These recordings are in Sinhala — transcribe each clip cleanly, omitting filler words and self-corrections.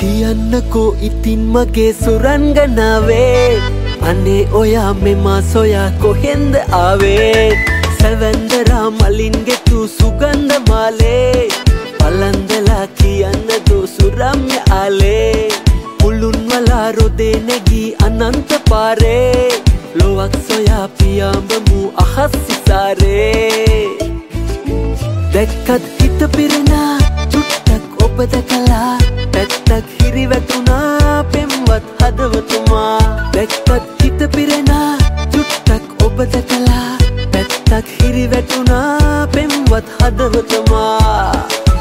කියන්නකෝ ඉතින් මගේ සුරංගනාවේ අනේ ඔයා මෙම සොයා කොහෙන්ද ආවේ සැවැන්දරා මලින්ගේ තු සුගන්ධ මාලේ පලන්දලා කියන්න දෝ සුරම්‍ය ආලේ පුළුන් වලා රොදේ නැගී අනන්ත පාරේ ලොවක් සොයා පියාඹමු අහස් සිසාරේ දැක්කත් හිත පිරෙනා චුට්ටක් ඔබ දැකලා පැත්තක් හිරිවැටුණා පෙම්වත් හදවතුමා දැක්කත් හිත පිරෙනා චුට්ටක් ඔබ දැකලා පැත්තක් හිරිවැටුණා පෙම්වත් හදවතුමා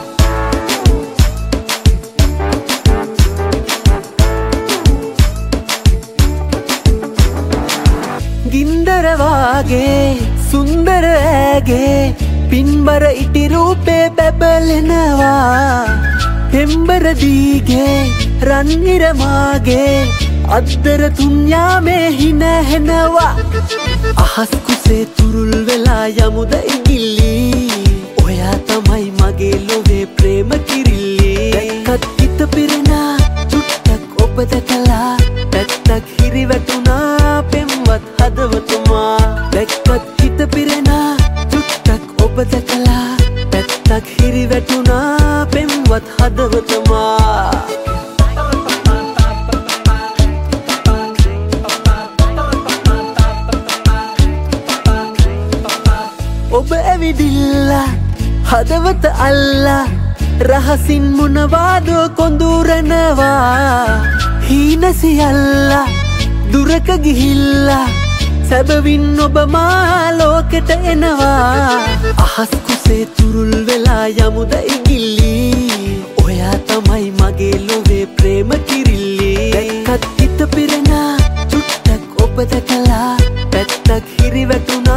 ගින්දර වාගේ සුන්දර ඇගේ පින්බර ඉටි රූපේ බැබලෙනවා පෙම්බර දීගේ රන්නිර මාගේ අද්දර තුන්යාමේ හිනැහෙනවා අහස් කුසේ තුරුල් වෙලා යමුද ඉගිල්ලි ඔයා තමයි මගේ ලොවේ ප්‍රේම කිරිල්ලි දැක්කත් හිත පිරෙනා චුට්ටක් ඔබ දැකලා පැත්තක් හිරිවැටුණා පෙම්වත් හදවතුමා දැක්කත් හිත පිරෙනා චුට්ටක් ඔබ දැකලා පැත්තක් හිරිවැටුණා පෙම්වත් හදවතුමා ඔබ ඇවිදිල්ලා හදවත අල්ලා රහසින් මොනවාදෝ කොඳුරනවා හීනසියල්ලා දුරක ගිහිල්ලා සැබවින් ඔබ මා ලෝකෙට එනවා අහස් කුසේ තුරුල් වෙලා යමුද ඉගිල්ලි ඔයා තමයි මගේ ලොවේ ප්‍රේම කිරිල්ලි දැක්කත් හිත පිරෙනා චුට්ටක් ඔබ දැකලා පැත්තක් හිරිවැටුණා